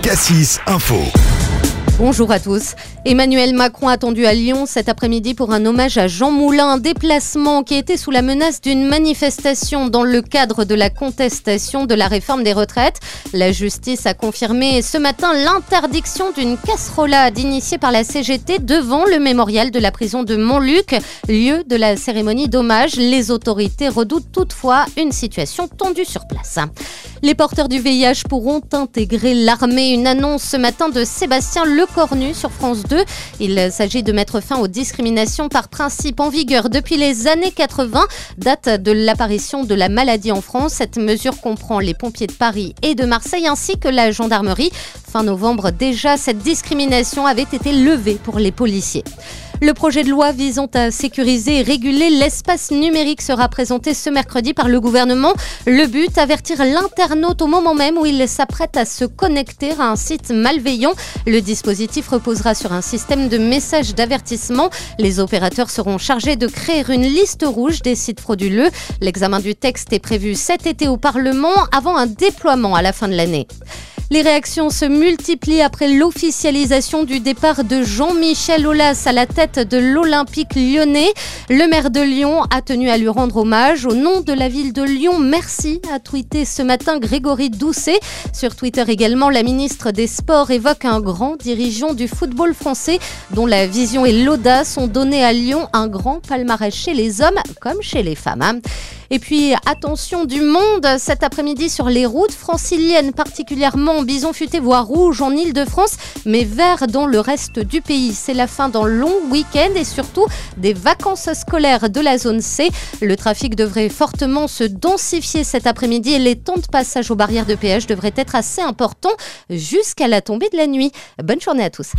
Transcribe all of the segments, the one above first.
Cassis Info. Bonjour à tous. Emmanuel Macron attendu à Lyon cet après-midi pour un hommage à Jean Moulin, un déplacement qui était sous la menace d'une manifestation dans le cadre de la contestation de la réforme des retraites. La justice a confirmé ce matin l'interdiction d'une casserolade initiée par la CGT devant le mémorial de la prison de Montluc, lieu de la cérémonie d'hommage. Les autorités redoutent toutefois une situation tendue sur place. Les porteurs du VIH pourront intégrer l'armée. Une annonce ce matin de Sébastien Lecornu sur France 2. Il s'agit de mettre fin aux discriminations par principe en vigueur depuis les années 80, date de l'apparition de la maladie en France. Cette mesure comprend les pompiers de Paris et de Marseille ainsi que la gendarmerie. Fin novembre déjà, cette discrimination avait été levée pour les policiers. Le projet de loi visant à sécuriser et réguler l'espace numérique sera présenté ce mercredi par le gouvernement. Le but, avertir l'internaute au moment même où il s'apprête à se connecter à un site malveillant. Le dispositif reposera sur un système de messages d'avertissement. Les opérateurs seront chargés de créer une liste rouge des sites frauduleux. L'examen du texte est prévu cet été au Parlement avant un déploiement à la fin de l'année. Les réactions se multiplient après l'officialisation du départ de Jean-Michel Aulas à la tête de l'Olympique lyonnais. Le maire de Lyon a tenu à lui rendre hommage. Au nom de la ville de Lyon, merci, a tweeté ce matin Grégory Doucet. Sur Twitter également, la ministre des Sports évoque un grand dirigeant du football français dont la vision et l'audace ont donné à Lyon un grand palmarès chez les hommes comme chez les femmes. Et puis, attention du monde, cet après-midi sur les routes franciliennes, particulièrement bison futé voire rouge en Ile-de-France, mais vert dans le reste du pays. C'est la fin d'un long week-end et surtout des vacances scolaires de la zone C. Le trafic devrait fortement se densifier cet après-midi et les temps de passage aux barrières de péage devraient être assez importants jusqu'à la tombée de la nuit. Bonne journée à tous.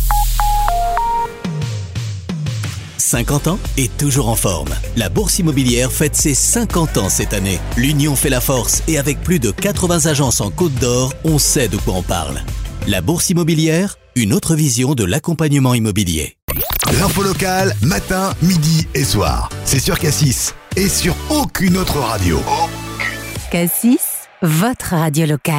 50 ans et toujours en forme. La Bourse Immobilière fête ses 50 ans cette année. L'union fait la force et avec plus de 80 agences en Côte d'Or, on sait de quoi on parle. La Bourse Immobilière, une autre vision de l'accompagnement immobilier. L'info locale, matin, midi et soir. C'est sur Cassis et sur aucune autre radio. Cassis, votre radio locale.